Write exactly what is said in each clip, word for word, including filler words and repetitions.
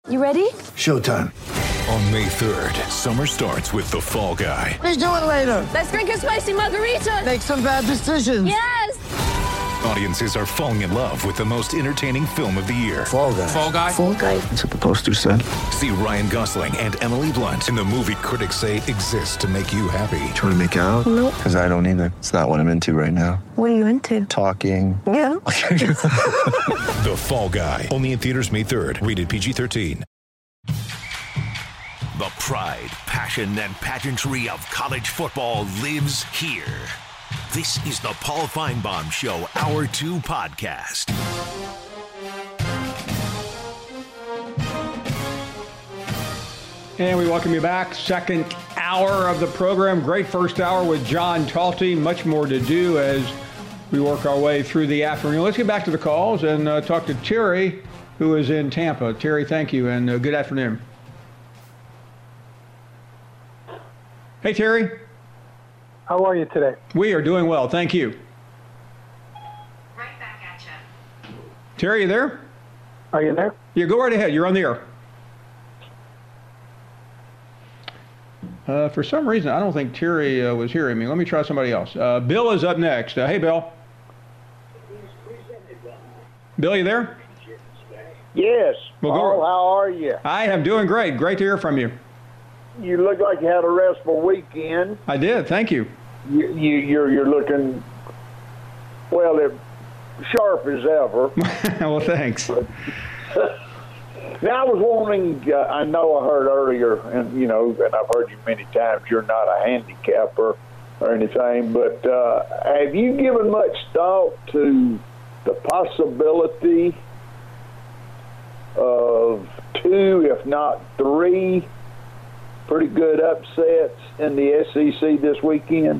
You ready? Showtime. On May third, summer starts with The Fall Guy. Let's do it later. Let's drink a spicy margarita. Make some bad decisions. Yes! Audiences are falling in love with the most entertaining film of the year. Fall Guy. Fall Guy? Fall Guy. That's what the poster said. See Ryan Gosling and Emily Blunt in the movie critics say exists to make you happy. Trying to make it out? Nope. Because I don't either. It's not what I'm into right now. What are you into? Talking. Yeah. The Fall Guy. Only in theaters May third. Rated P G thirteen. The pride, passion, and pageantry of college football lives here. This is the Paul Feinbaum Show, Hour two podcast. And we welcome you back. Second hour of the program. Great first hour with John Talty. Much more to do as we work our way through the afternoon. Let's get back to the calls and uh, talk to Terry, who is in Tampa. Terry, thank you, and uh, good afternoon. Hey, Terry. How are you today? We are doing well, thank you. Right back at you. Terry, you there? Are you there? Yeah, go right ahead. You're on the air. Uh, for some reason, I don't think Terry uh, was hearing me. Let me try somebody else. Uh, Bill is up next. Uh, hey, Bill. Bill, you there? Yes. Well, go- Paul, how are you? I am doing great. Great to hear from you. You look like you had a restful weekend. I did. Thank you. You, you, you're you're looking well, it, sharp as ever. Well, thanks. Now I was wondering. Uh, I know I heard earlier, and you know, and I've heard you many times. You're not a handicapper or anything, but uh, have you given much thought to the possibility of two, if not three, pretty good upsets in the S E C this weekend?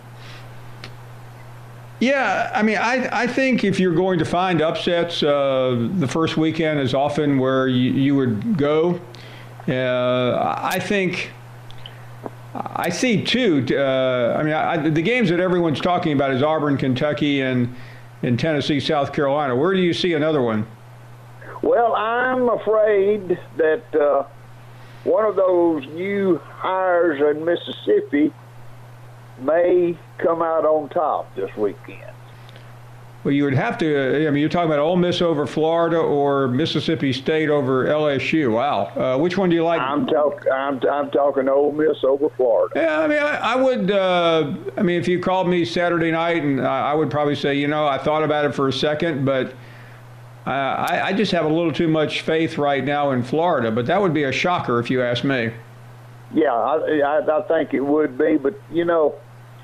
Yeah, I mean, I, I think if you're going to find upsets, uh, the first weekend is often where you, you would go. Uh, I think I see two. Uh, I mean, I, the games that everyone's talking about is Auburn, Kentucky, and in Tennessee, South Carolina. Where do you see another one? Well, I'm afraid that uh, one of those new hires in Mississippi may come out on top this weekend. Well, you would have to, I mean, you're talking about Ole Miss over Florida or Mississippi State over L S U. Wow. Uh, which one do you like? I'm, talk, I'm, I'm talking Ole Miss over Florida. Yeah, I mean, I, I would, uh, I mean, if you called me Saturday night, and I, I would probably say, you know, I thought about it for a second, but uh, I, I just have a little too much faith right now in Florida. But that would be a shocker if you ask me. Yeah, I, I, I think it would be, but, you know,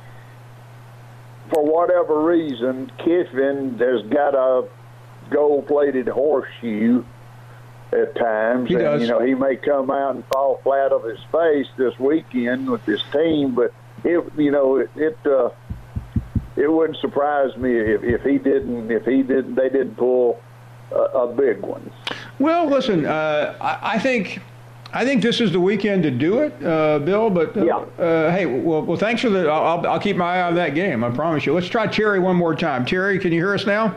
for whatever reason, Kiffin has got a gold-plated horseshoe at times. He and, does. you know, he may come out and fall flat on his face this weekend with his team, but, it, you know, it it, uh, it wouldn't surprise me if, if he didn't, if he didn't, they didn't pull a, a big one. Well, listen, uh, I, I think... I think this is the weekend to do it, uh, Bill. But uh, yeah. uh, hey, well, well, thanks for the. I'll, I'll keep my eye on that game. I promise you. Let's try Terry one more time. Terry, can you hear us now?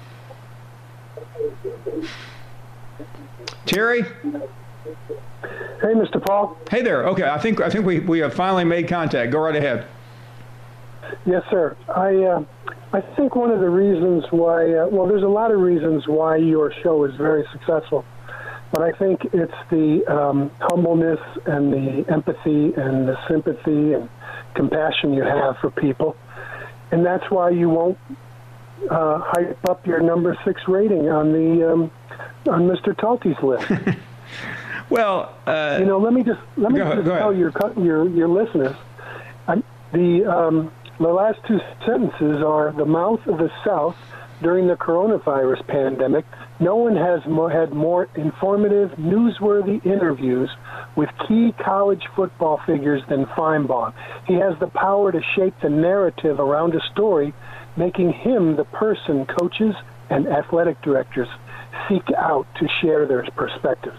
Terry. Hey, Mister Paul. Hey there. Okay, I think I think we, we have finally made contact. Go right ahead. Yes, sir. I uh, I think one of the reasons why. Uh, well, there's a lot of reasons why your show is very successful. But I think it's the um, humbleness and the empathy and the sympathy and compassion you have for people. And that's why you won't uh, hype up your number six rating on the um, on Mister Talty's list. Well, uh, you know, let me just let me go, just go tell your your your listeners, I, the um, the last two sentences are the mouth of the South during the coronavirus pandemic. No one has more, had more informative, newsworthy interviews with key college football figures than Feinbaum. He has the power to shape the narrative around a story, making him the person coaches and athletic directors seek out to share their perspectives.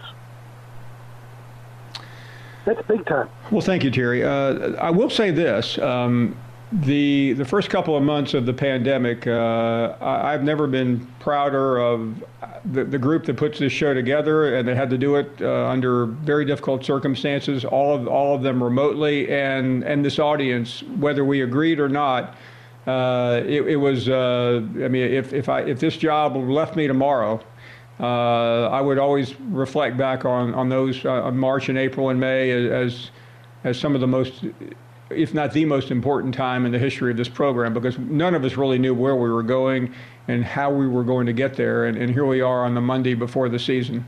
That's big time. Well, thank you, Terry. Uh, I will say this. Um, the the first couple of months of the pandemic, uh, I, I've never been prouder of the, the group that puts this show together, and they had to do it uh, under very difficult circumstances, all of all of them remotely, and and this audience, whether we agreed or not. Uh, it, it was, uh, I mean, if, if I if this job left me tomorrow, uh, I would always reflect back on, on those uh, on March and April and May as as some of the most, if not the most important time in the history of this program, because none of us really knew where we were going and how we were going to get there. And, and here we are on the Monday before the season.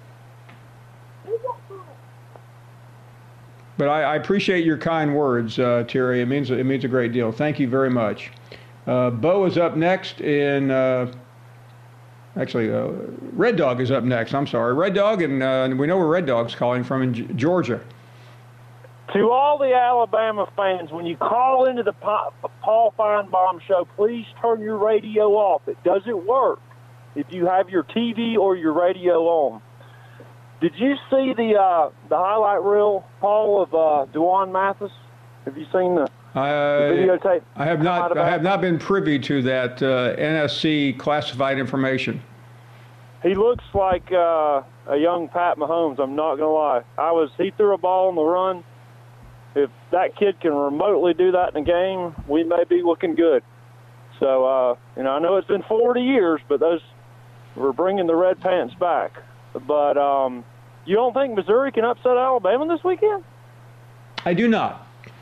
But I, I appreciate your kind words, uh, Terry. It means it means a great deal. Thank you very much. Uh, Bo is up next in. Uh, actually, uh, Red Dog is up next. I'm sorry, Red Dog, and uh, we know where Red Dog's calling from in G- Georgia. To all the Alabama fans, when you call into the Pa- Paul Feinbaum show, please turn your radio off. It doesn't work if you have your T V or your radio on. Did you see the uh, the highlight reel, Paul, of uh, Dwan Mathis? Have you seen the, I, the videotape? I have not. I have not been privy to that uh, N S C classified information. He looks like uh, a young Pat Mahomes. I'm not gonna lie. I was. He threw a ball on the run. If that kid can remotely do that in a game, we may be looking good. So uh, you know, I know it's been forty years, but those we're bringing the red pants back. But um, you don't think Missouri can upset Alabama this weekend? I do not.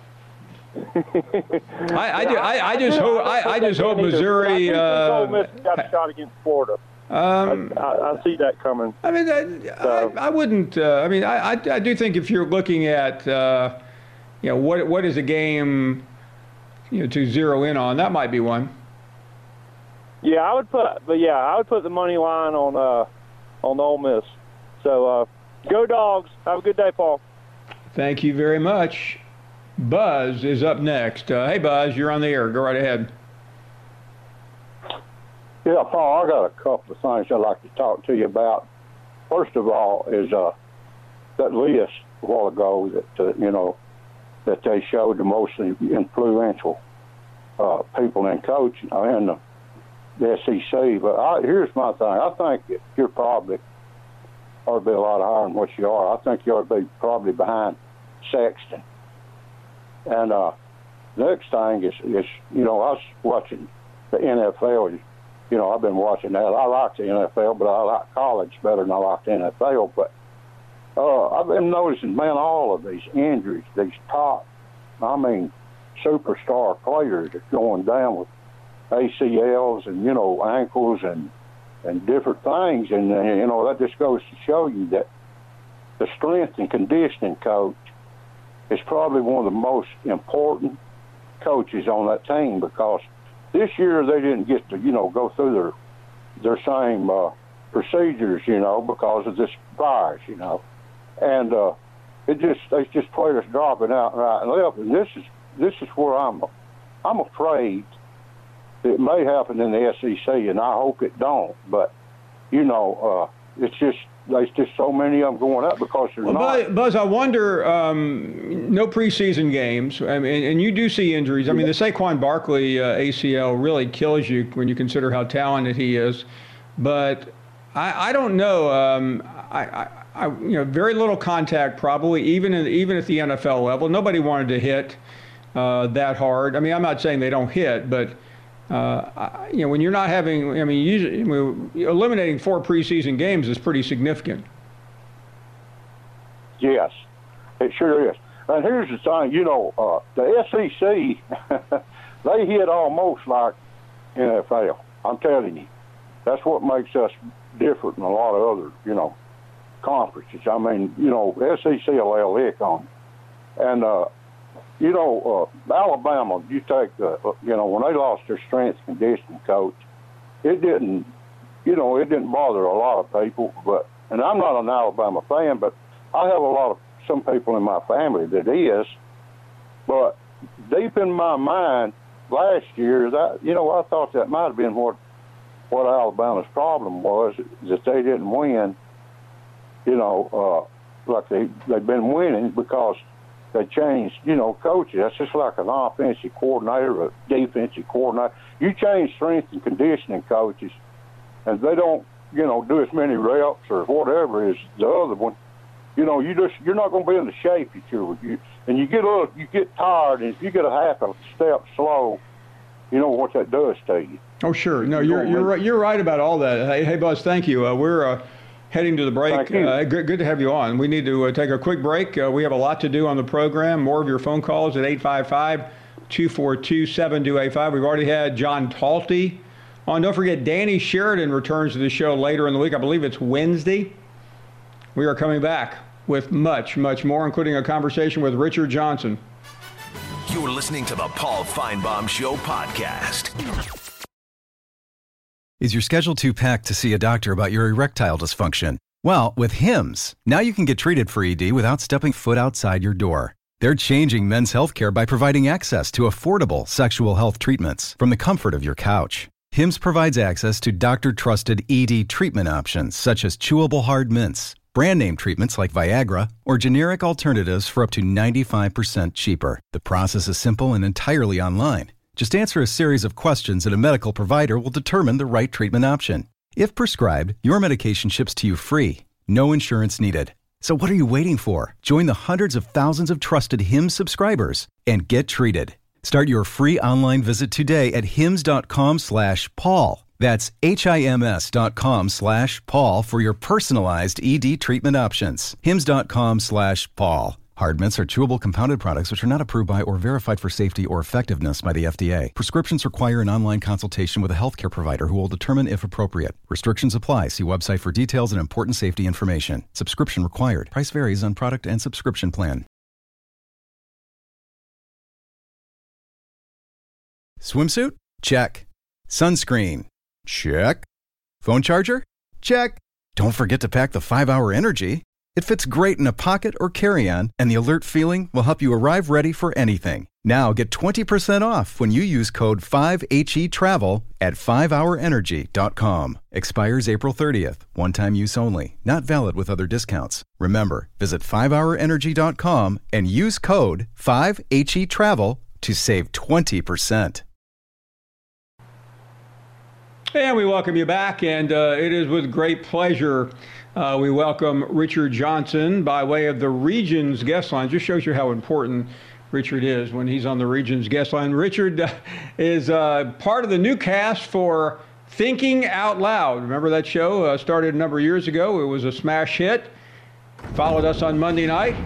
I, I, do, I, I just hope I, I just hope Missouri. I uh, Ole Miss got a shot against Florida. Um, I, I, I see that coming. I mean, I, so. I, I wouldn't. Uh, I mean, I, I, I do think if you're looking at, uh, you know, what what is a game, you know, to zero in on, that might be one. Yeah, I would put. But yeah, I would put the money line on. Uh, on Ole Miss. So, uh, go Dogs. Have a good day, Paul. Thank you very much. Buzz is up next. Uh, hey, Buzz, you're on the air. Go right ahead. Yeah, Paul, I got a couple of things I'd like to talk to you about. First of all is uh, that list a while ago that, uh, you know, that they showed the most influential uh, people in coaching and the the S E C, but I, here's my thing. I think that you're probably ought to be a lot higher than what you are. I think you ought to be probably behind Sexton. And uh, next thing is, is, you know, I was watching the N F L. You know, I've been watching that. I like the N F L, but I like college better than I like the N F L. But uh, I've been noticing, man, all of these injuries, these top, I mean, superstar players are going down with A C Ls and, you know, ankles and and different things. And, uh, you know, that just goes to show you that the strength and conditioning coach is probably one of the most important coaches on that team, because this year they didn't get to, you know, go through their their same uh, procedures, you know, because of this virus, you know. And uh, it just, it's just players dropping out right and left. And this is, this is where I'm, I'm afraid it may happen in the S E C, and I hope it don't. But, you know, uh, it's just there's just so many of them going up because they're well, not. Buzz, I wonder, um, no preseason games, I mean, and you do see injuries. I mean, the Saquon Barkley uh, A C L really kills you when you consider how talented he is. But I, I don't know. Um, I, I, I, you know, very little contact probably, even in, even at the N F L level. Nobody wanted to hit uh, that hard. I mean, I'm not saying they don't hit, but. Uh, you know, when you're not having, I mean, usually, eliminating four preseason games is pretty significant. Yes, it sure is. And here's the thing, you know, uh, the S E C, they hit almost like N F L. I'm telling you, that's what makes us different than a lot of other, you know, conferences. I mean, you know, S E C will lay a lick on it. And, uh, You know, uh, Alabama, you take the, you know, when they lost their strength and conditioning coach, it didn't, you know, it didn't bother a lot of people. But, and I'm not an Alabama fan, but I have a lot of, some people in my family that is. But deep in my mind, last year, that, you know, I thought that might have been what, what Alabama's problem was, that they didn't win, you know, uh, like they, they've been winning because they changed, you know, coaches. That's just like an offensive coordinator, a defensive coordinator. You change strength and conditioning coaches, and they don't, you know, do as many reps or whatever as the other one. You know, you just you're not going to be in the shape that you you and you get a little, you get tired, and if you get a half a step slow, you know what that does to you. Oh, sure. No, you're you're right, you're right about all that. Hey, hey, Buzz, thank you. Uh, we're uh, heading to the break. Uh, good, good to have you on. We need to uh, take a quick break. Uh, we have a lot to do on the program. More of your phone calls at eight five five, two four two, seven two eight five. We've already had John Talty on. Don't forget, Danny Sheridan returns to the show later in the week. I believe it's Wednesday. We are coming back with much, much more, including a conversation with Richard Johnson. You're listening to the Paul Feinbaum Show podcast. Is your schedule too packed to see a doctor about your erectile dysfunction? Well, with Hims, now you can get treated for E D without stepping foot outside your door. They're changing men's healthcare by providing access to affordable sexual health treatments from the comfort of your couch. Hims provides access to doctor-trusted E D treatment options such as chewable hard mints, brand name treatments like Viagra, or generic alternatives for up to ninety-five percent cheaper. The process is simple and entirely online. Just answer a series of questions and a medical provider will determine the right treatment option. If prescribed, your medication ships to you free. No insurance needed. So what are you waiting for? Join the hundreds of thousands of trusted Hims subscribers and get treated. Start your free online visit today at hims.com slash Paul. That's H-I-M-S dot com slash Paul for your personalized E D treatment options. Hims.com slash Paul. Hard mints are chewable compounded products which are not approved by or verified for safety or effectiveness by the F D A. Prescriptions require an online consultation with a healthcare provider who will determine if appropriate. Restrictions apply. See website for details and important safety information. Subscription required. Price varies on product and subscription plan. Swimsuit? Check. Sunscreen? Check. Phone charger? Check. Don't forget to pack the five hour Energy. It fits great in a pocket or carry-on, and the alert feeling will help you arrive ready for anything. Now get twenty percent off when you use code five H E travel at five hour energy dot com. Expires April thirtieth. One-time use only. Not valid with other discounts. Remember, visit five hour energy dot com and use code five H E travel to save twenty percent. And we welcome you back, and uh, it is with great pleasure uh, we welcome Richard Johnson by way of the Regions guest line. Just shows you how important Richard is when he's on the Regions guest line. Richard uh, is uh, part of the new cast for Thinking Out Loud. Remember that show? Uh, started a number of years ago. It was a smash hit. Followed us on Monday night.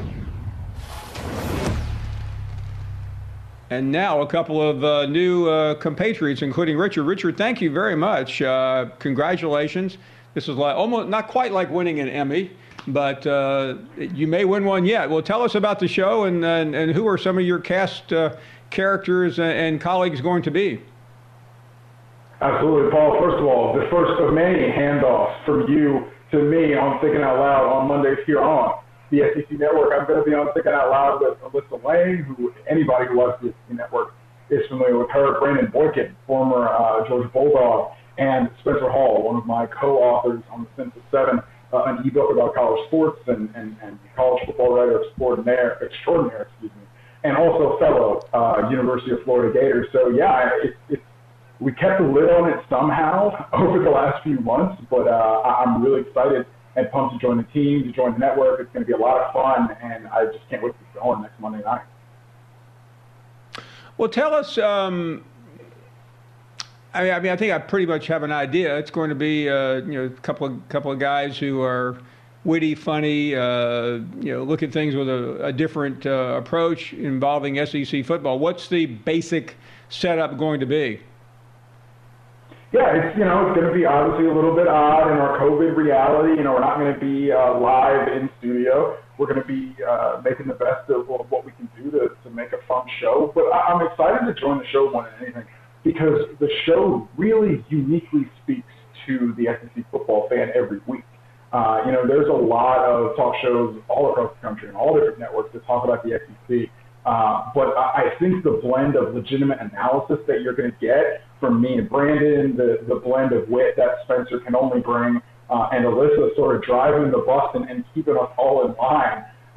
And now a couple of uh, new uh, compatriots, including Richard. Richard, thank you very much. Uh, congratulations. This is like almost not quite like winning an Emmy, but uh, you may win one yet. Well, tell us about the show and and, and who are some of your cast uh, characters and, and colleagues going to be? Absolutely, Paul. First of all, the first of many handoffs from you to me on Thinking Out Loud on Mondays here on the S E C Network. I'm going to be on Thinking Out Loud with Alyssa Lane, who anybody who watches the S E C Network is familiar with her. Brandon Boykin, former uh, Georgia Bulldog, and Spencer Hall, one of my co-authors on the Census seven, uh, an ebook about college sports and, and, and college football writer extraordinaire, extraordinaire, excuse me, and also fellow uh, University of Florida Gators. So yeah, it's it, we kept a lid on it somehow over the last few months, but uh, I'm really excited and pumped to join the team, to join the network. It's going to be a lot of fun, and I just can't wait to get going next Monday night. Well, tell us, um, I mean, I mean, I think I pretty much have an idea. It's going to be, uh, you know, a couple of couple of guys who are witty, funny, uh, you know, look at things with a, a different uh, approach involving S E C football. What's the basic setup going to be? Yeah, it's, you know, it's going to be obviously a little bit odd in our COVID reality. You know, we're not going to be uh, live in studio. We're going to be uh, making the best of what we can do to, to make a fun show. But I'm excited to join the show more than anything because the show really uniquely speaks to the S E C football fan every week. Uh, you know, there's a lot of talk shows all across the country and all different networks that talk about the S E C. Uh, but I think the blend of legitimate analysis that you're going to get from me and Brandon, the, the blend of wit that Spencer can only bring, uh, and Alyssa sort of driving the bus and, and keeping us all in line,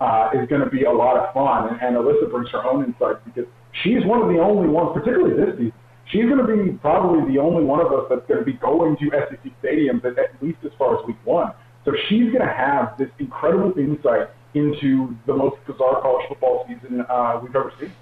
uh, is going to be a lot of fun. And, and Alyssa brings her own insights because she's one of the only ones, particularly this season, she's going to be probably the only one of us that's going to be going to S E C stadiums at, at least as far as week one. So she's going to have this incredible insight into the most bizarre college football season uh, we've ever seen.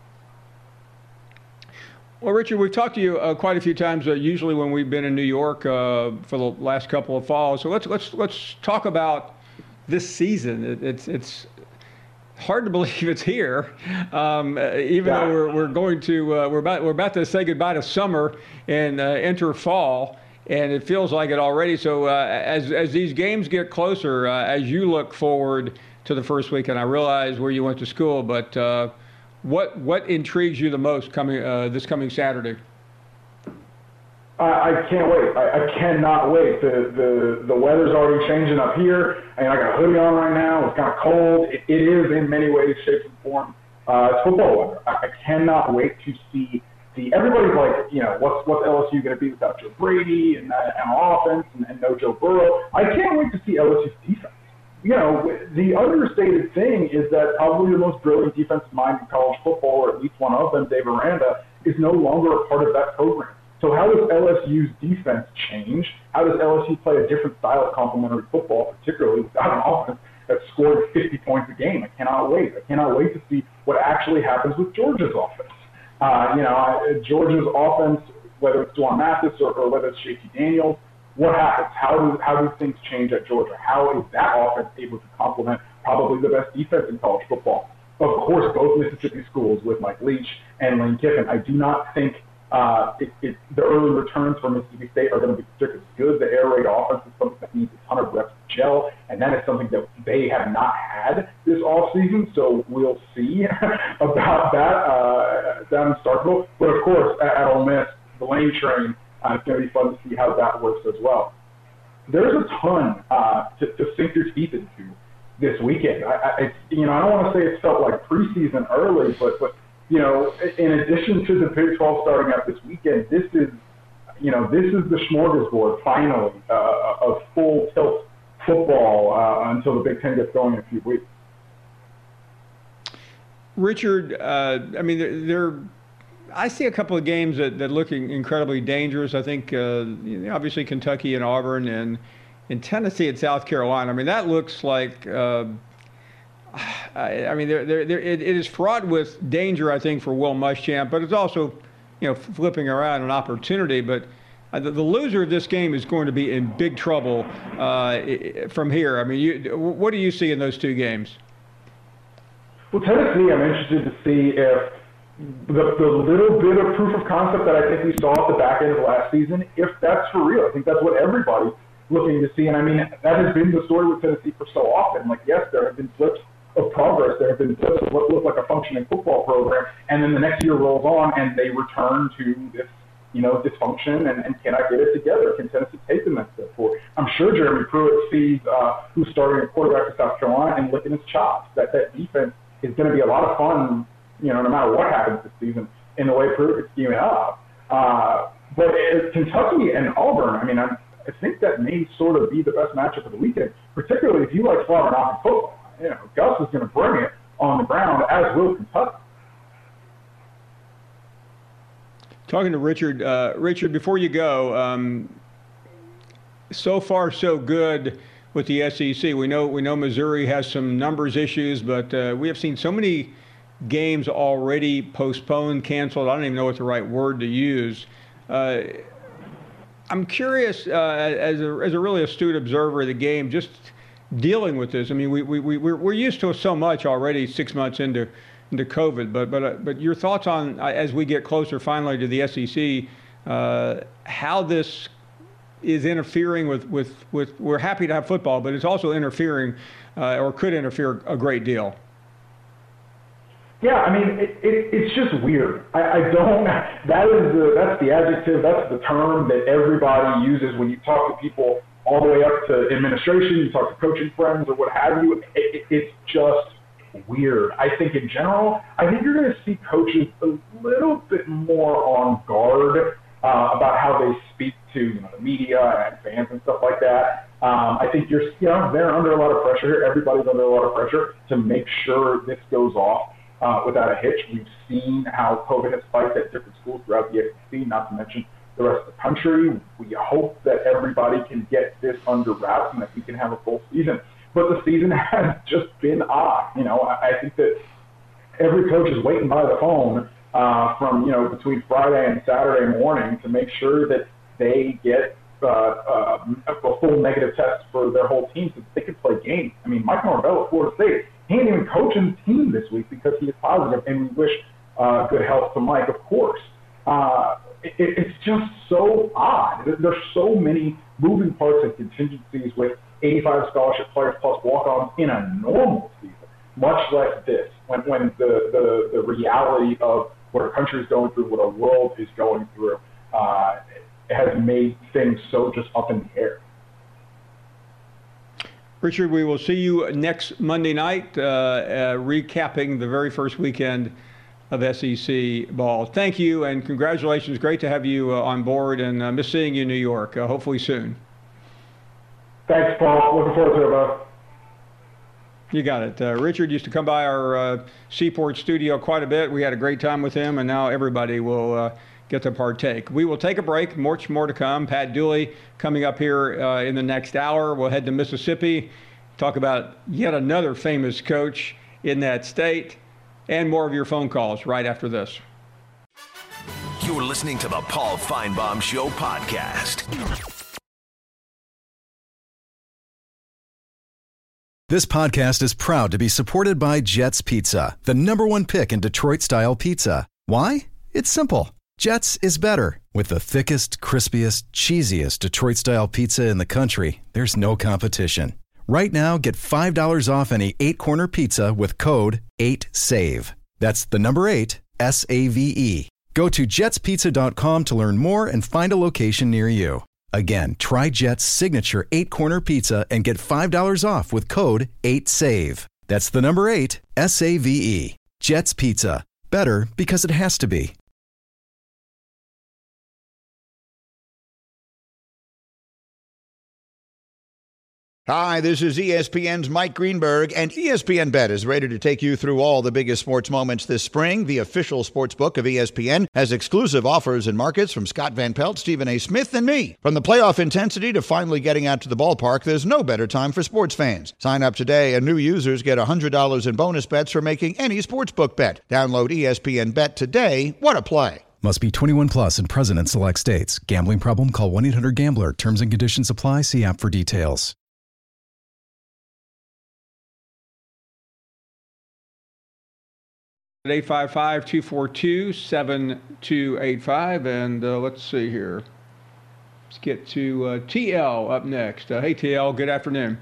Well, Richard, we've talked to you uh, quite a few times, uh, usually when we've been in New York uh, for the last couple of falls. So let's let's let's talk about this season. It, it's it's hard to believe it's here, um, even yeah. though we're we're going to uh, we're about we're about to say goodbye to summer and uh, enter fall, and it feels like it already. So uh, as as these games get closer, uh, as you look forward to the first weekend, I realize where you went to school, but. Uh, What what intrigues you the most coming uh, this coming Saturday? I, I can't wait. I, I cannot wait. The, the the weather's already changing up here, and I got a hoodie on right now. It's kind of cold. It, it is in many ways, shapes, and forms. Uh, it's football weather. I, I cannot wait to see the. Everybody's like, you know, what's what's L S U going to be without Joe Brady and, uh, and offense and, and no Joe Burrow? I can't wait to see L S U's defense. You know, the understated thing is that probably the most brilliant defensive mind in college football, or at least one of them, Dave Aranda, is no longer a part of that program. So how does L S U's defense change? How does L S U play a different style of complementary football, particularly without an offense that scored fifty points a game? I cannot wait. I cannot wait to see what actually happens with Georgia's offense. Uh, you know, Georgia's offense, whether it's Dwan Mathis or, or whether it's J T Daniels, what happens? How do how do things change at Georgia? How is that offense able to complement probably the best defense in college football? Of course, both Mississippi schools with Mike Leach and Lane Kiffin. I do not think uh, it, it, the early returns for Mississippi State are going to be particularly good. The air raid offense is something that needs a ton of reps to gel, and that is something that they have not had this offseason. So we'll see about that uh, down in Starkville. But of course, at, at Ole Miss, the Lane train. Uh, it's going to be fun to see how that works as well. There's a ton uh, to, to sink your teeth into this weekend. I, I, it's, you know, I don't want to say it felt like preseason early, but, but you know, in addition to the Big twelve starting up this weekend, this is, you know, this is the smorgasbord finally uh, of full tilt football uh, until the Big Ten gets going in a few weeks. Richard, uh, I mean, they're, they're I see a couple of games that, that look incredibly dangerous. I think, uh, you know, obviously, Kentucky and Auburn and, and Tennessee and South Carolina. I mean, that looks like, uh, I, I mean, they're, they're, they're, it, it is fraught with danger, I think, for Will Muschamp, but it's also, you know, flipping around an opportunity. But uh, the, the loser of this game is going to be in big trouble uh, from here. I mean, you, what do you see in those two games? Well, Tennessee, I'm interested to see if The, the little bit of proof of concept that I think we saw at the back end of last season, if that's for real. I think that's what everybody's looking to see. And I mean, that has been the story with Tennessee for so often. Like, yes, there have been flips of progress. There have been flips of what looked like a functioning football program. And then the next year rolls on and they return to this, you know, dysfunction. And, and can I get it together? Can Tennessee take the next step forward? I'm sure Jeremy Pruitt sees uh, who's starting at quarterback for South Carolina and licking his chops. That, that defense is going to be a lot of fun, you know, no matter what happens this season, in the way Pruitt is scheming up. Uh, but it, Kentucky and Auburn, I mean, I'm, I think that may sort of be the best matchup of the weekend, particularly if you like flower knocking football. You know, Gus is going to bring it on the ground, as will Kentucky. Talking to Richard, uh, Richard, before you go, um, so far so good with the S E C. We know we know Missouri has some numbers issues, but uh, we have seen so many games already postponed, canceled. I don't even know what the right word to use. Uh, I'm curious, uh, as a as a really astute observer of the game, just dealing with this. I mean, we we we we're, we're used to so much already, six months into into COVID. But but uh, but your thoughts on uh, as we get closer finally to the S E C, uh, how this is interfering with with with. We're happy to have football, but it's also interfering uh, or could interfere a great deal. Yeah, I mean, it, it, it's just weird. I, I don't, that is the, that's the adjective, that's the term that everybody uses when you talk to people all the way up to administration, you talk to coaching friends or what have you. It, it, it's just weird. I think in general, I think you're going to see coaches a little bit more on guard uh, about how they speak to, you know, the media and fans and stuff like that. Um, I think you're, you know, they're under a lot of pressure here. Everybody's under a lot of pressure to make sure this goes off uh, without a hitch. We've seen how COVID has spiked at different schools throughout the S E C, not to mention the rest of the country. We hope that everybody can get this under wraps and that we can have a full season. But the season has just been odd. You know, I, I think that every coach is waiting by the phone uh, from, you know, between Friday and Saturday morning to make sure that they get uh, uh, a full negative test for their whole team so that they can play games. I mean, Mike Norvell at Florida State, he ain't even coaching the team this week because he is positive, and we wish uh, good health to Mike, of course. Uh, it, it's just so odd. There's so many moving parts and contingencies with eighty-five scholarship players plus walk-ons in a normal season, much less this, when, when the, the, the reality of what our country is going through, what our world is going through, uh, has made things so just up in the air. Richard, we will see you next Monday night, uh, uh, recapping the very first weekend of S E C ball. Thank you and congratulations. Great to have you uh, on board, and uh, miss seeing you in New York. Uh, hopefully soon. Thanks, Paul. Looking forward to it, bud. You got it. Uh, Richard used to come by our uh, Seaport studio quite a bit. We had a great time with him, and now everybody will uh, get to partake. We will take a break. Much more to come. Pat Dooley coming up here uh, in the next hour. We'll head to Mississippi, talk about yet another famous coach in that state, and more of your phone calls right after this. You're listening to the Paul Feinbaum Show podcast. This podcast is proud to be supported by Jets Pizza, the number one pick in Detroit-style pizza. Why? It's simple. Jets is better. With the thickest, crispiest, cheesiest Detroit-style pizza in the country, there's no competition. Right now, get five dollars off any eight-corner pizza with code eight save. That's the number eight, S A V E. Go to jets pizza dot com to learn more and find a location near you. Again, try Jet's signature eight-corner pizza and get five dollars off with code eight save. That's the number eight, S A V E. Jet's Pizza. Better because it has to be. Hi, this is E S P N's Mike Greenberg, and E S P N Bet is ready to take you through all the biggest sports moments this spring. The official sports book of E S P N has exclusive offers and markets from Scott Van Pelt, Stephen A. Smith, and me. From the playoff intensity to finally getting out to the ballpark, there's no better time for sports fans. Sign up today, and new users get one hundred dollars in bonus bets for making any sportsbook bet. Download E S P N Bet today. What a play. Must be twenty-one plus and present in select states. Gambling problem? Call one eight hundred gambler. Terms and conditions apply. See app for details. eight five five, two four two, seven two eight five, and uh, let's see here. Let's get to uh, T L up next. Uh, hey, T L, good afternoon.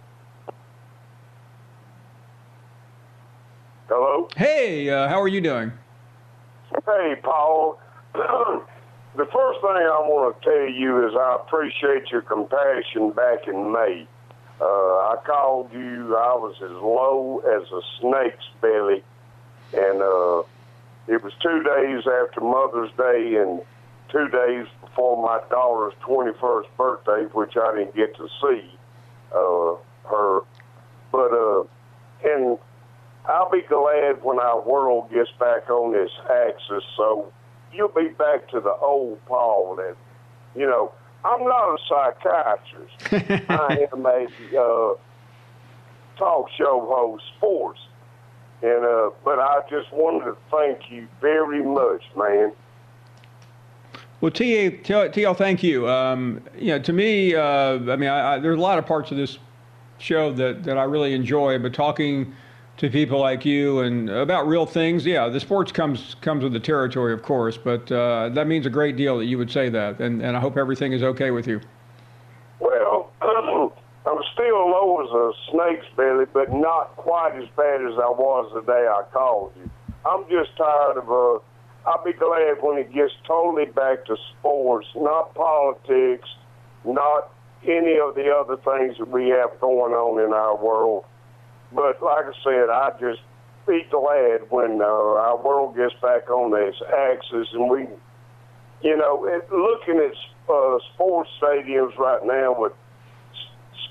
Hello? Hey, uh, how are you doing? Hey, Paul. The first thing I want to tell you is I appreciate your compassion back in May. Uh, I called you, I was as low as a snake's belly. And uh, it was two days after Mother's Day and two days before my daughter's twenty-first birthday, which I didn't get to see uh, her. But, uh, and I'll be glad when our world gets back on this axis. So you'll be back to the old Paul that, you know, I'm not a psychiatrist. I am a uh, talk show host, sports. And uh, but I just wanted to thank you very much, man. Well, T L, thank you. Um, you know, to me, uh, I mean, I, I, there's a lot of parts of this show that, that I really enjoy, but talking to people like you and about real things, yeah, the sports comes comes with the territory, of course, but uh, that means a great deal that you would say that, and, and I hope everything is okay with you. Well, I'm still low as a snake's belly, but not quite as bad as I was the day I called you. I'm just tired of, uh, I'll be glad when it gets totally back to sports, not politics, not any of the other things that we have going on in our world. But like I said, I just be glad when uh, our world gets back on this axis and we, you know, it, looking at uh, sports stadiums right now with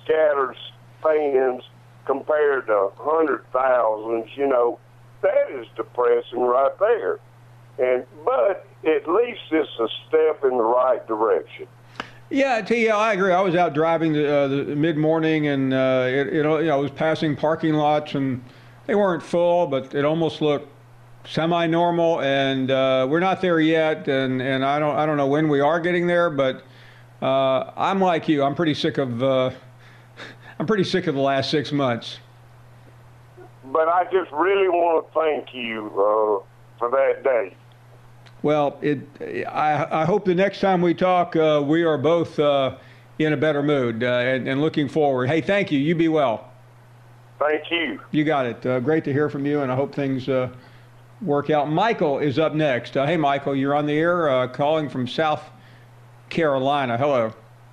scatters fans compared to hundred thousands, you know, that is depressing right there. And but at least it's a step in the right direction. Yeah, T L, I agree. I was out driving the, uh, the mid-morning, and uh, it, it, you know, I was passing parking lots, and they weren't full, but it almost looked semi-normal. And uh, we're not there yet, and, and I don't I don't know when we are getting there. But uh, I'm like you. I'm pretty sick of uh, I'm pretty sick of the last six months. But I just really want to thank you uh, for that day. Well, it. I, I hope the next time we talk, uh, we are both uh, in a better mood uh, and, and looking forward. Hey, thank you. You be well. Thank you. You got it. Uh, great to hear from you, and I hope things uh, work out. Michael is up next. Uh, hey, Michael, you're on the air uh, calling from South Carolina. Hello.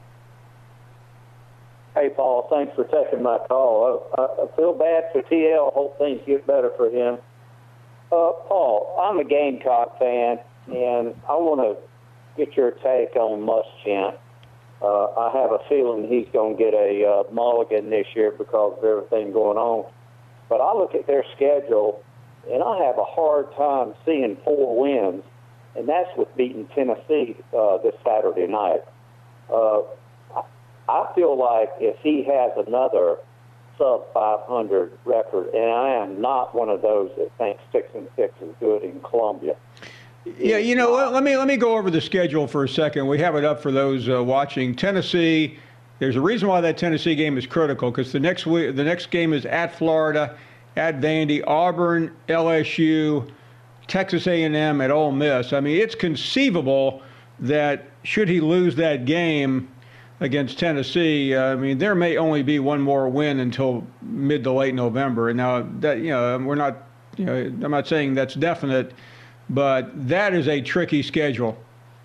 Hey, Paul, thanks for taking my call. I, I feel bad for T L. Hope things get better for him. Uh, Paul, I'm a Gamecock fan, and I want to get your take on Muschamp. Uh, I have a feeling he's going to get a uh, mulligan this year because of everything going on. But I look at their schedule, and I have a hard time seeing four wins, and that's with beating Tennessee uh, this Saturday night. Uh, I feel like if he has another sub five hundred record, and I am not one of those that thinks six and six is good in Columbia. Yeah, you know, let, let me let me go over the schedule for a second. We have it up for those uh, watching. Tennessee. There's a reason why that Tennessee game is critical, because the next week, the next game is at Florida, at Vandy, Auburn, L S U, Texas A and M, at Ole Miss. I mean, it's conceivable that should he lose that game against Tennessee, uh, I mean, there may only be one more win until mid to late November. And now that, you know, we're not, you know, I'm not saying that's definite, but that is a tricky schedule.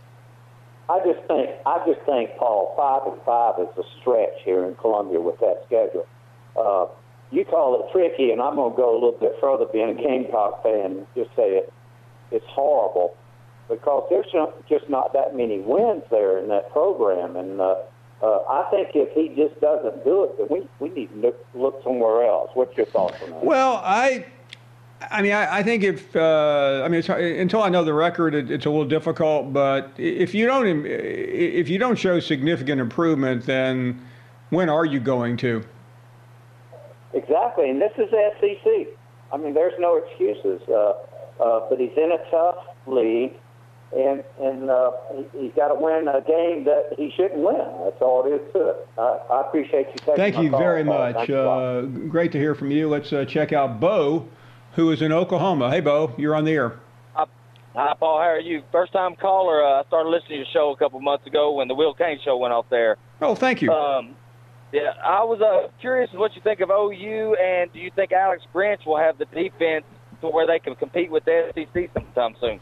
I just think, I just think, Paul, five and five is a stretch here in Columbia with that schedule. Uh, you call it tricky, and I'm going to go a little bit further, being a Gamecock fan, and just say it, it's horrible, because there's just not that many wins there in that program. And uh, uh, I think if he just doesn't do it, then we, we need to look, look somewhere else. What's your thoughts on that? Well, I... I mean, I, I think if uh, I mean it's, until I know the record, it, it's a little difficult. But if you don't if you don't show significant improvement, then when are you going to? Exactly, and this is S E C. I mean, there's no excuses. Uh, uh, but he's in a tough league, and and uh, he, he's got to win a game that he shouldn't win. That's all it is to it. I, I appreciate you taking Thank my you call, very Paul. much. Uh, great to hear from you. Let's uh, check out Bo, who is in Oklahoma. Hey, Bo, you're on the air. Hi, hi Paul. How are you? First-time caller. Uh, I started listening to your show a couple months ago when the Will Kane show went off there. Oh, thank you. Um, yeah, I was uh, curious what you think of O U, and do you think Alex Grinch will have the defense to where they can compete with the S E C sometime soon?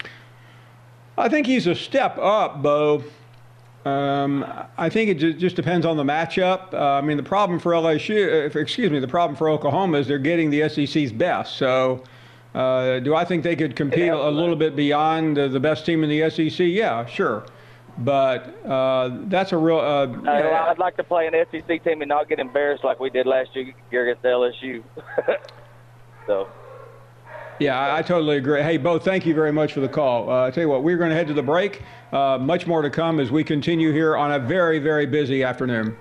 I think he's a step up, Bo. Um, I think it just, just depends on the matchup. Uh, I mean, the problem for L S U, uh, excuse me, the problem for Oklahoma is they're getting the S E C's best. So, uh, do I think they could compete a little bit beyond uh, the best team in the S E C? Yeah, sure. But uh, that's a real. Uh, uh, I'd like to play an S E C team and not get embarrassed like we did last year against L S U. So. Yeah, I, I totally agree. Hey, Bo, thank you very much for the call. Uh, I tell you what, we're going to head to the break. Uh, much more to come as we continue here on a very, very busy afternoon.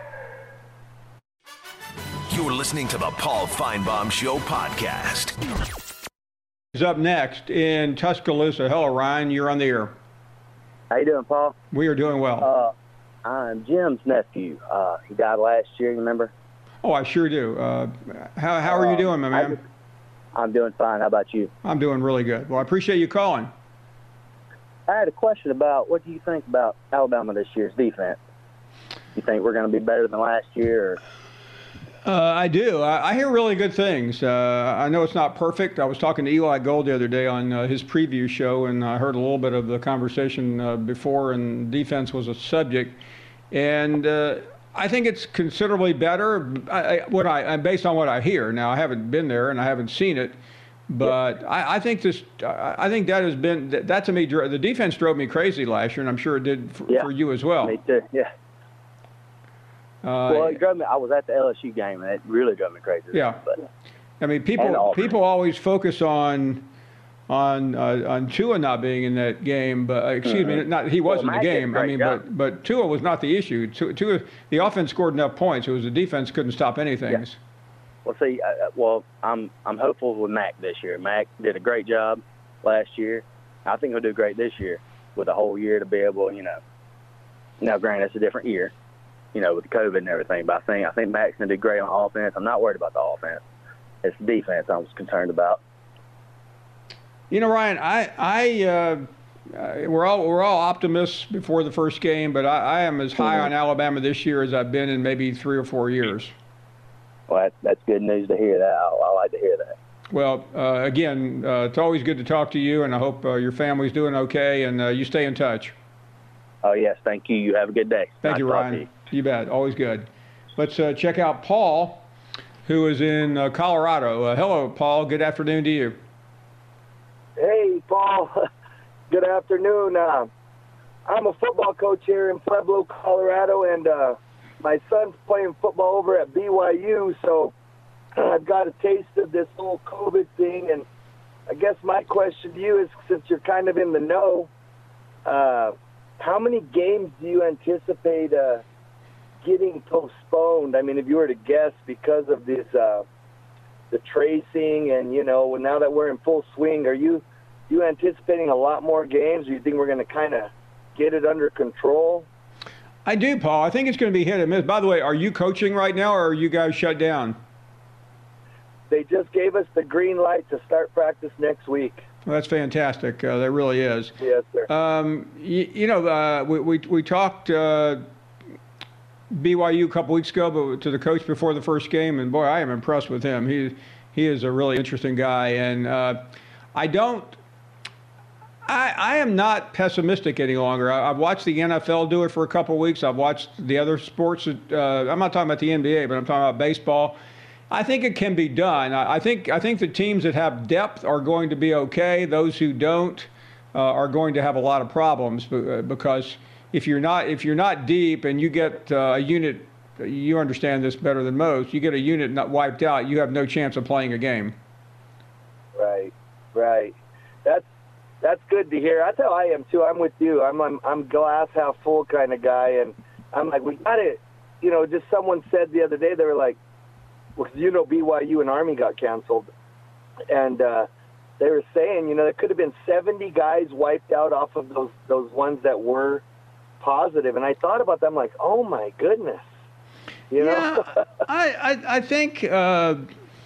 You're listening to the Paul Feinbaum Show podcast. Is up next in Tuscaloosa. Hello, Ryan. You're on the air. How you doing, Paul? We are doing well. Uh, I'm Jim's nephew. Uh, he died last year. You remember? Oh, I sure do. Uh, how how are you doing, my man? Just, I'm doing fine. How about you? I'm doing really good. Well, I appreciate you calling. I had a question about what do you think about Alabama this year's defense? You think we're going to be better than last year? Or? Uh, I do. I, I hear really good things. Uh, I know it's not perfect. I was talking to Eli Gold the other day on uh, his preview show, and I heard a little bit of the conversation uh, before, and defense was a subject. And uh, I think it's considerably better. I, I, what I, based on what I hear. Now, I haven't been there and I haven't seen it, but yeah. I, I think this. I think that has been that, that to me. The defense drove me crazy last year, and I'm sure it did for, yeah. for you as well. Me too. Yeah. Uh, well, it drove me. I was at the L S U game, and it really drove me crazy. Yeah. But, I mean, people people always focus on on uh, on Tua not being in that game, but uh, excuse mm-hmm. me, not he was well, in the game. I mean, job. but but Tua was not the issue. Tua, Tua, the offense scored enough points. It was the defense couldn't stop anything. Yeah. Well, see, uh, well, I'm I'm hopeful with Mac this year. Mac did a great job last year. I think he'll do great this year with a whole year to be able, you know. Now, granted, it's a different year, you know, with COVID and everything. But I think I think Mac's gonna do great on offense. I'm not worried about the offense. It's the defense I was concerned about. You know, Ryan, I, I, uh, uh, we're all we're all optimists before the first game, but I, I am as high mm-hmm. on Alabama this year as I've been in maybe three or four years. Well, that, that's good news to hear. That I, I like to hear that. Well, uh, again, uh, it's always good to talk to you, and I hope uh, your family's doing okay, and uh, you stay in touch. Oh yes, thank you. You have a good day. Thank nice you, Ryan. You. you bet. Always good. Let's uh, check out Paul, who is in uh, Colorado. Uh, hello, Paul. Good afternoon to you. Hey, Paul. Good afternoon. Uh, I'm a football coach here in Pueblo, Colorado, and uh, my son's playing football over at B Y U, so I've got a taste of this whole COVID thing. And I guess my question to you is, since you're kind of in the know, uh, how many games do you anticipate uh, getting postponed? I mean, if you were to guess, because of this uh, the tracing, and you know, now that we're in full swing, are you you anticipating a lot more games? Or you think we're going to kind of get it under control? I do, Paul. I think it's going to be hit and miss. By the way, are you coaching right now, or are you guys shut down? They just gave us the green light to start practice next week. Well, that's fantastic. Uh, that really is. Yes, sir. Um, you, you know, uh, we, we we talked uh, B Y U a couple weeks ago, but to the coach before the first game, and boy, I am impressed with him. He he is a really interesting guy, and uh, I don't. I, I am not pessimistic any longer. I, I've watched the N F L do it for a couple weeks. I've watched the other sports. Uh, I'm not talking about the N B A, but I'm talking about baseball. I think it can be done. I, I think I think the teams that have depth are going to be okay. Those who don't uh, are going to have a lot of problems, because if you're not if you're not deep and you get uh, a unit, you understand this better than most. You get a unit not wiped out, you have no chance of playing a game. Right, right. That's that's good to hear. That's how I am too. I'm with you. I'm I'm, I'm glass half full kind of guy, and I'm like, we got it. You know, just someone said the other day, they were like, well, you know, B Y U and Army got canceled, and uh, they were saying, you know, there could have been seventy guys wiped out off of those those ones that were positive. And I thought about them like, oh my goodness, you know. Yeah, I, I I think uh,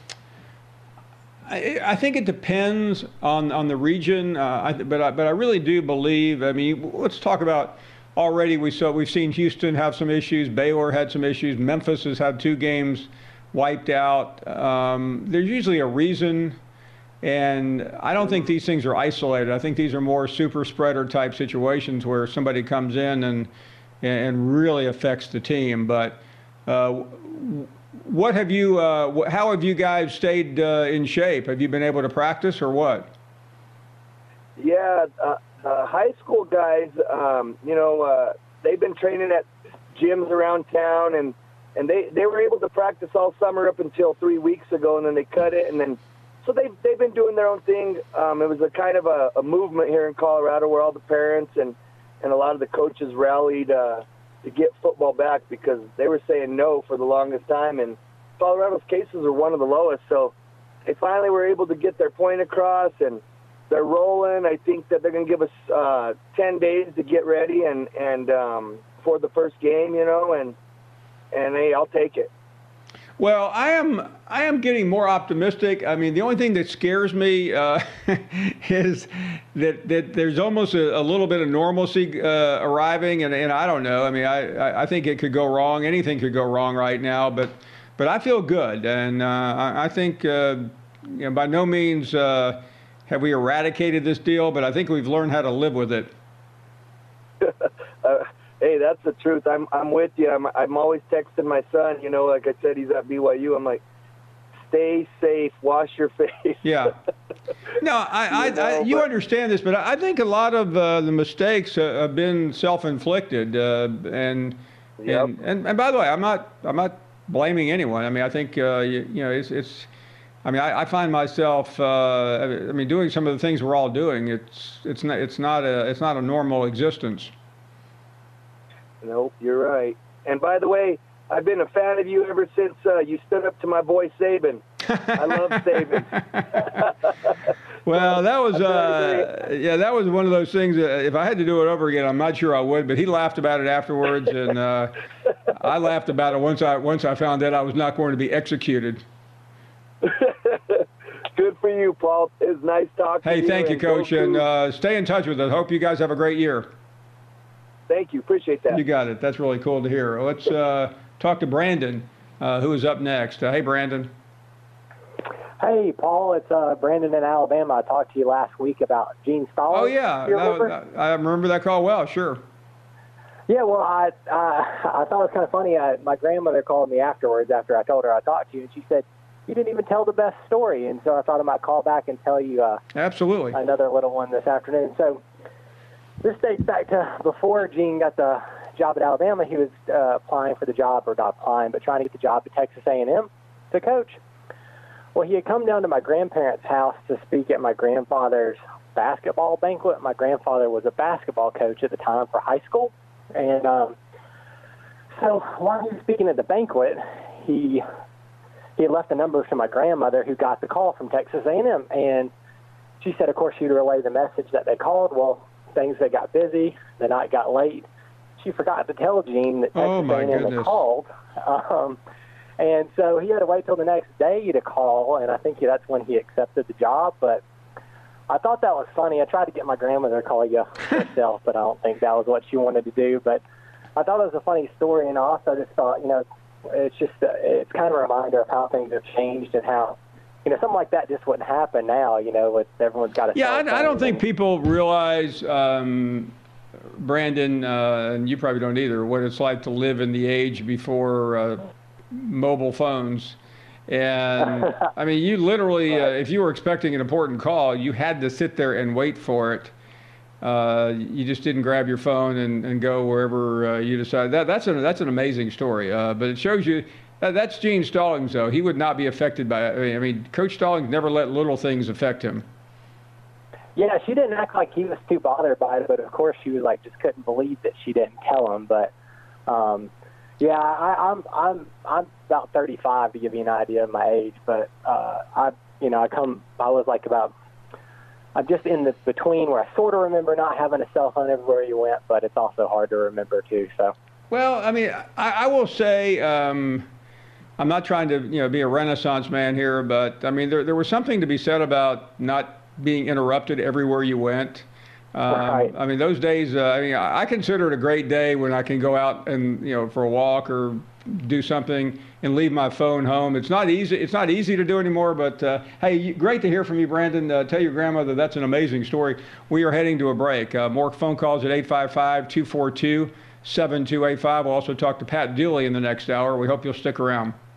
I I think it depends on on the region, uh, I, but I, but I really do believe. I mean, let's talk about. Already we saw we've seen Houston have some issues. Baylor had some issues. Memphis has had two games wiped out. Um, there's usually a reason, and I don't think these things are isolated. I think these are more super spreader type situations where somebody comes in and and really affects the team. But uh, what have you? Uh, how have you guys stayed uh, in shape? Have you been able to practice or what? Yeah, uh, uh, high school guys. Um, you know, uh, they've been training at gyms around town, and. And they, they were able to practice all summer up until three weeks ago, and then they cut it. And then, so they've, they've been doing their own thing. Um, it was a kind of a, a movement here in Colorado where all the parents and, and a lot of the coaches rallied uh, to get football back, because they were saying no for the longest time. And Colorado's cases are one of the lowest. So they finally were able to get their point across, and they're rolling. I think that they're going to give us uh, ten days to get ready and, and um, for the first game, you know, and, And hey, I'll take it. Well, I am I am getting more optimistic. I mean, the only thing that scares me uh, is that, that there's almost a, a little bit of normalcy uh, arriving, and, and I don't know. I mean, I, I think it could go wrong. Anything could go wrong right now, but but I feel good, and uh, I, I think uh, you know, by no means uh, have we eradicated this deal, but I think we've learned how to live with it. uh, Hey, that's the truth. I'm I'm with you. I'm I'm always texting my son. You know, like I said, he's at B Y U. I'm like, stay safe, wash your face. Yeah. No, I, I, you, know, I, you but, understand this, but I think a lot of uh, the mistakes uh, have been self-inflicted, uh, and Yep. And, and and by the way, I'm not I'm not blaming anyone. I mean, I think uh, you, you know it's it's. I mean, I, I find myself. Uh, I mean, doing some of the things we're all doing. It's it's not it's not a it's not a normal existence. Nope, you're right. And by the way, I've been a fan of you ever since uh, you stood up to my boy Saban. I love Saban. Well, that was uh, yeah, that was one of those things. That if I had to do it over again, I'm not sure I would. But he laughed about it afterwards, and uh, I laughed about it once I once I found out I was not going to be executed. Good for you, Paul. It's nice talking hey, to you. Hey, thank you, Coach, and uh, stay in touch with us. Hope you guys have a great year. Thank you. Appreciate that. You got it. That's really cool to hear. Let's uh, talk to Brandon, uh, who is up next. Uh, hey, Brandon. Hey, Paul. It's uh, Brandon in Alabama. I talked to you last week about Gene Stallings. Oh, yeah. That, I remember that call well, sure. Yeah, well, I uh, I thought it was kind of funny. I, my grandmother called me afterwards after I told her I talked to you, and she said, you didn't even tell the best story. And so I thought I might call back and tell you uh, Absolutely. another little one this afternoon. So this dates back to before Gene got the job at Alabama. He was uh, applying for the job, or not applying, but trying to get the job at Texas A and M to coach. Well, he had come down to my grandparents' house to speak at my grandfather's basketball banquet. My grandfather was a basketball coach at the time for high school. And um, so while he was speaking at the banquet, he he had left a number to my grandmother, who got the call from Texas A and M. And she said, of course, she'd relay the message that they called. Well, things that got busy, the night got late. She forgot to tell Gene that Texas oh my A and M goodness. had called. Um, and so he had to wait till the next day to call, and I think that's when he accepted the job. But I thought that was funny. I tried to get my grandmother to call you herself, but I don't think that was what she wanted to do. But I thought it was a funny story, and I also just thought, you know, it's just uh, it's kind of a reminder of how things have changed and how, you know, something like that just wouldn't happen now. You know, with everyone's got a yeah. cell phone. I, I don't think people realize, um, Brandon, uh, and you probably don't either, what it's like to live in the age before uh, mobile phones. And I mean, you literally, uh, if you were expecting an important call, you had to sit there and wait for it. Uh, you just didn't grab your phone and, and go wherever uh, you decided. That, that's, an, that's an amazing story. Uh, but it shows you, that, that's Gene Stallings, though. He would not be affected by it. I mean, I mean, Coach Stallings never let little things affect him. Yeah, she didn't act like he was too bothered by it, but of course she was like, just couldn't believe that she didn't tell him. But, um, yeah, I, I'm I'm I'm about thirty-five, to give you an idea of my age. But uh, I, you know, I come, I was like about, I'm just in the between where I sort of remember not having a cell phone everywhere you went, but it's also hard to remember too. So. Well, I mean, I, I will say, um, I'm not trying to, you know, be a Renaissance man here, but I mean, there there was something to be said about not being interrupted everywhere you went. Um, right. I mean, those days, uh, I mean, I consider it a great day when I can go out and, you know, for a walk or do something and leave my phone home. It's not easy. It's not easy to do anymore, but uh, hey, great to hear from you, Brandon. Uh, tell your grandmother that's an amazing story. We are heading to a break. Uh, more phone calls at eight five five, two four two, seven two eight five. We'll also talk to Pat Dooley in the next hour. We hope you'll stick around.